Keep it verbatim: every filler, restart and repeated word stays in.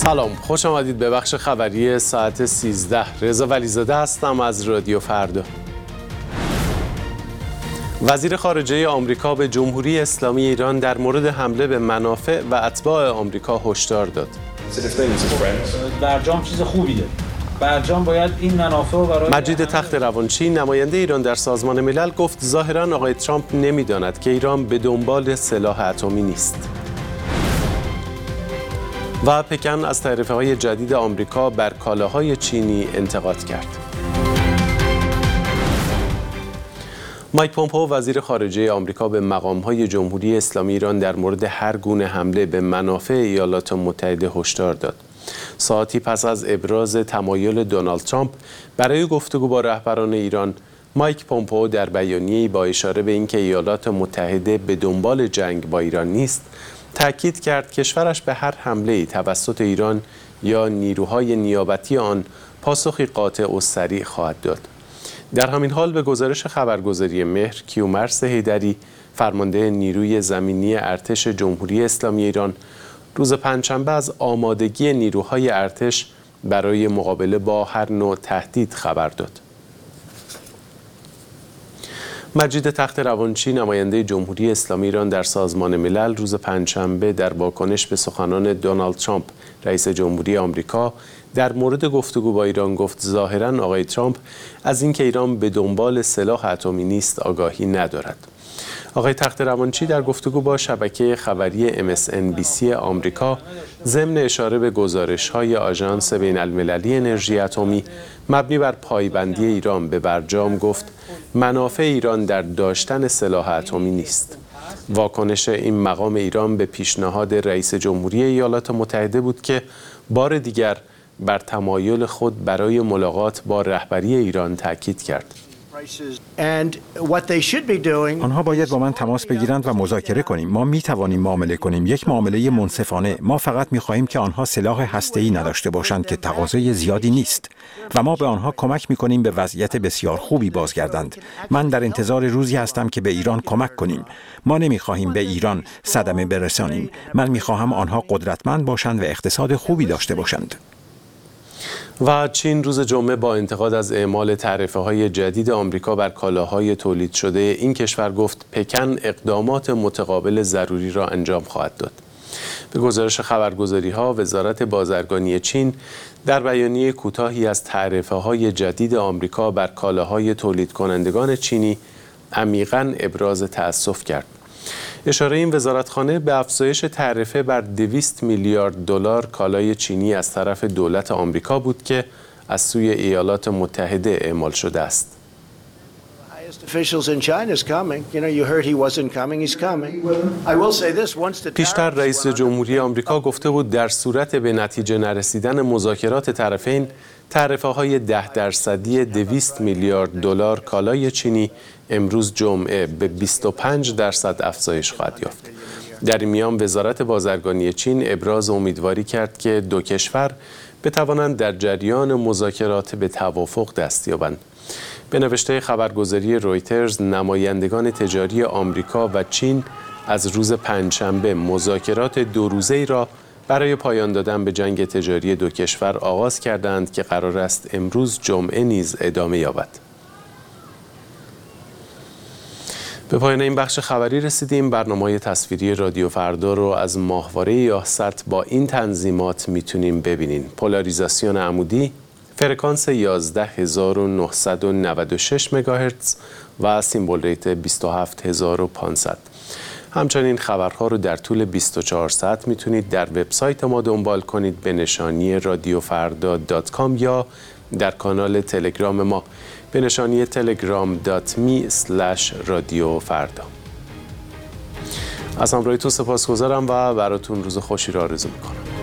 سلام، خوش آمدید به بخش خبری ساعت سیزده. رضا ولیزاده هستم از رادیو فردا. وزیر خارجه آمریکا به جمهوری اسلامی ایران در مورد حمله به منافع و اتباع آمریکا هشدار داد. برجام چیز خوبیه. برجام باید این منافع رو برای مجید تخت روانچی نماینده ایران در سازمان ملل گفت ظاهراً آقای ترامپ نمی‌داند که ایران به دنبال سلاح اتمی نیست. و پکن از تعرفه‌های جدید آمریکا بر کالاهای چینی انتقاد کرد. مایک پومپئو وزیر خارجه آمریکا به مقام‌های جمهوری اسلامی ایران در مورد هر گونه حمله به منافع ایالات متحده هشدار داد. ساعتی پس از ابراز تمایل دونالد ترامپ برای گفتگو با رهبران ایران، مایک پومپئو در بیانیه‌ای با اشاره به اینکه ایالات متحده به دنبال جنگ با ایران نیست، تأکید کرد کشورش به هر حمله‌ای توسط ایران یا نیروهای نیابتی آن پاسخی قاطع و سریع خواهد داد. در همین حال به گزارش خبرگزاری مهر، کیومرث حیدری، فرمانده نیروی زمینی ارتش جمهوری اسلامی ایران، روز پنجشنبه از آمادگی نیروهای ارتش برای مقابله با هر نوع تهدید خبر داد. مجید تخت روانچی نماینده جمهوری اسلامی ایران در سازمان ملل روز پنجشنبه در واکنش به سخنان دونالد ترامپ رئیس جمهوری آمریکا در مورد گفتگو با ایران گفت ظاهراً آقای ترامپ از اینکه ایران به دنبال سلاح اتمی نیست آگاهی ندارد. آقای تخت روانچی در گفتگو با شبکه خبری ام اس ان بی سی آمریکا ضمن اشاره به گزارش‌های آژانس بین‌المللی انرژی اتمی مبنی بر پایبندی ایران به برجام گفت منافع ایران در داشتن سلاح اتمی نیست. واکنش این مقام ایران به پیشنهاد رئیس جمهوری ایالات متحده بود که بار دیگر بر تمایل خود برای ملاقات با رهبری ایران تاکید کرد. آنها باید با من تماس بگیرند و مذاکره کنیم. ما می توانیم معامله کنیم، یک معامله منصفانه. ما فقط می خواهیم که آنها سلاح هسته‌ای نداشته باشند که تقاضای زیادی نیست و ما به آنها کمک می کنیم به وضعیت بسیار خوبی بازگردند. من در انتظار روزی هستم که به ایران کمک کنیم. ما نمی خواهیم به ایران صدمه برسانیم. من می خواهم آنها قدرتمند باشند و اقتصاد خوبی داشته باشند. و چین روز جمعه با انتقاد از اعمال تعرفه‌های جدید آمریکا بر کالاهای تولید شده این کشور گفت پکن اقدامات متقابل ضروری را انجام خواهد داد. به گزارش خبرگزاری‌ها، وزارت بازرگانی چین در بیانیه کوتاهی از تعرفه‌های جدید آمریکا بر کالاهای تولید کنندگان چینی عمیقاً ابراز تأسف کرد. اشاره این وزارتخانه به افزایش تعرفه بر دویست میلیارد دلار کالای چینی از طرف دولت آمریکا بود که از سوی ایالات متحده اعمال شده است. پیشتر رئیس جمهوری آمریکا گفته بود در صورت به نتیجه نرسیدن مذاکرات طرفین تعرفه‌های ده درصدی دویست میلیارد دلار کالای چینی امروز جمعه به بیست و پنج درصد افزایش خواهد یافت. در این میان وزارت بازرگانی چین ابراز امیدواری کرد که دو کشور بتوانند در جریان مذاکرات به توافق دست یابند. به نوشته خبرگزاری رویترز، نمایندگان تجاری آمریکا و چین از روز پنجشنبه مذاکرات دو روزه‌ای را برای پایان دادن به جنگ تجاری دو کشور آغاز کردند که قرار است امروز جمعه نیز ادامه یابد. به پایان این بخش خبری رسیدیم. برنامه‌های تصویری رادیو فردا رو از ماهواره یاست با این تنظیمات میتونیم ببینین: پولاریزاسیون عمودی، فرکانس یازده هزار و نهصد و نود و شش مگاهرتز و سیمبل ریت بیست و هفت هزار و پانصد. همچنین خبرها رو در طول بیست و چهار ساعت میتونید در وبسایت ما دنبال کنید به نشانی رادیو فردا دات کام یا در کانال تلگرام ما به نشانی تلگرام دات می اسلش رادیو فردا. از همراهیتون سپاسگزارم و براتون روز خوشی را آرزو میکنم.